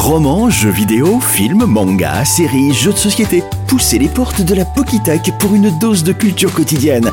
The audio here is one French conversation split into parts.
Romans, jeux vidéo, films, mangas, séries, jeux de société. Poussez les portes de la Pokitech pour une dose de culture quotidienne.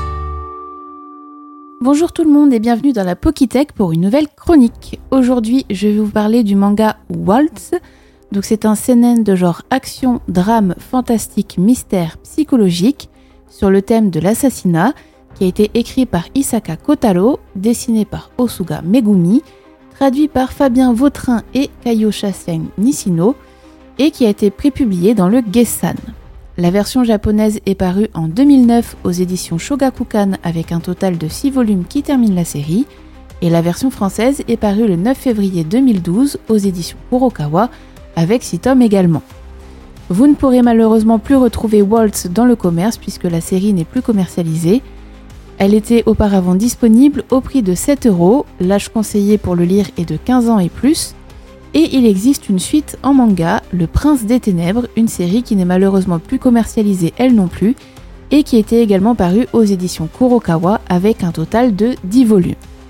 Bonjour tout le monde et bienvenue dans la Pokitech pour une nouvelle chronique. Aujourd'hui, je vais vous parler du manga Waltz. Donc c'est un seinen de genre action, drame, fantastique, mystère, psychologique sur le thème de l'assassinat qui a été écrit par Isaka Kotaro, dessiné par Osuga Megumi, traduit par Fabien Vautrin et Kayosha Nishino et qui a été prépublié dans le Gessan. La version japonaise est parue en 2009 aux éditions Shogakukan avec un total de 6 volumes qui terminent la série et la version française est parue le 9 février 2012 aux éditions Kurokawa avec 6 tomes également. Vous ne pourrez malheureusement plus retrouver Waltz dans le commerce puisque la série n'est plus commercialisée. Elle était auparavant disponible au prix de 7€, l'âge conseillé pour le lire est de 15 ans et plus, et il existe une suite en manga, Le Prince des Ténèbres, une série qui n'est malheureusement plus commercialisée elle non plus, et qui était également parue aux éditions Kurokawa avec un total de 10 volumes.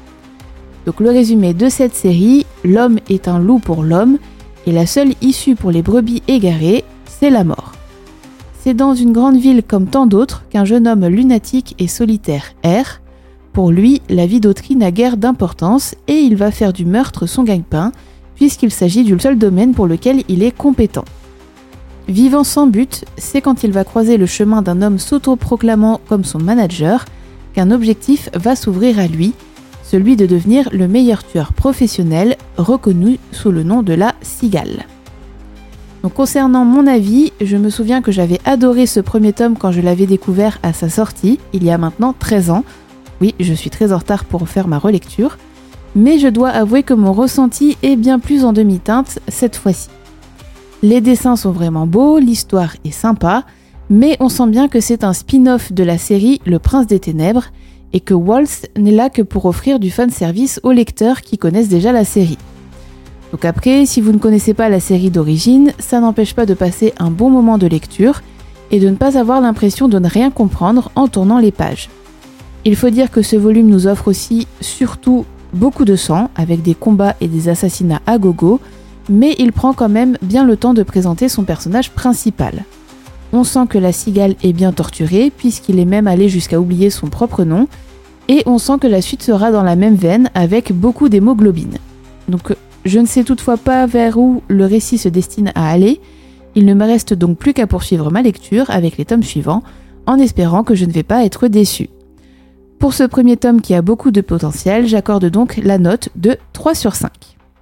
Donc le résumé de cette série, l'homme est un loup pour l'homme, et la seule issue pour les brebis égarées, c'est la mort. C'est dans une grande ville comme tant d'autres qu'un jeune homme lunatique et solitaire erre. Pour lui, la vie d'autrui n'a guère d'importance et il va faire du meurtre son gagne-pain, puisqu'il s'agit du seul domaine pour lequel il est compétent. Vivant sans but, c'est quand il va croiser le chemin d'un homme s'autoproclamant comme son manager qu'un objectif va s'ouvrir à lui, celui de devenir le meilleur tueur professionnel, reconnu sous le nom de la Cigale. Donc concernant mon avis, je me souviens que j'avais adoré ce premier tome quand je l'avais découvert à sa sortie, il y a maintenant 13 ans. Oui, je suis très en retard pour faire ma relecture, mais je dois avouer que mon ressenti est bien plus en demi-teinte cette fois-ci. Les dessins sont vraiment beaux, l'histoire est sympa, mais on sent bien que c'est un spin-off de la série Le Prince des Ténèbres, et que Waltz n'est là que pour offrir du fanservice aux lecteurs qui connaissent déjà la série. Donc après, si vous ne connaissez pas la série d'origine, ça n'empêche pas de passer un bon moment de lecture et de ne pas avoir l'impression de ne rien comprendre en tournant les pages. Il faut dire que ce volume nous offre aussi, surtout, beaucoup de sang, avec des combats et des assassinats à gogo, mais il prend quand même bien le temps de présenter son personnage principal. On sent que la cigale est bien torturée, puisqu'il est même allé jusqu'à oublier son propre nom, et on sent que la suite sera dans la même veine, avec beaucoup d'hémoglobine. Donc je ne sais toutefois pas vers où le récit se destine à aller, il ne me reste donc plus qu'à poursuivre ma lecture avec les tomes suivants, en espérant que je ne vais pas être déçue. Pour ce premier tome qui a beaucoup de potentiel, j'accorde donc la note de 3 sur 5.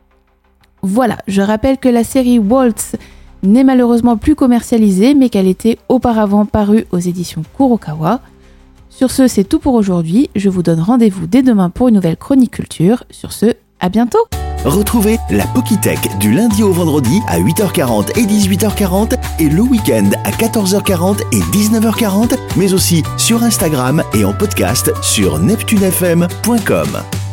Voilà, je rappelle que la série Waltz n'est malheureusement plus commercialisée, mais qu'elle était auparavant parue aux éditions Kurokawa. Sur ce, c'est tout pour aujourd'hui, je vous donne rendez-vous dès demain pour une nouvelle chronique culture. Sur ce, à bientôt! Retrouvez la Pokitech du lundi au vendredi à 8h40 et 18h40 et le week-end à 14h40 et 19h40, mais aussi sur Instagram et en podcast sur neptunefm.com.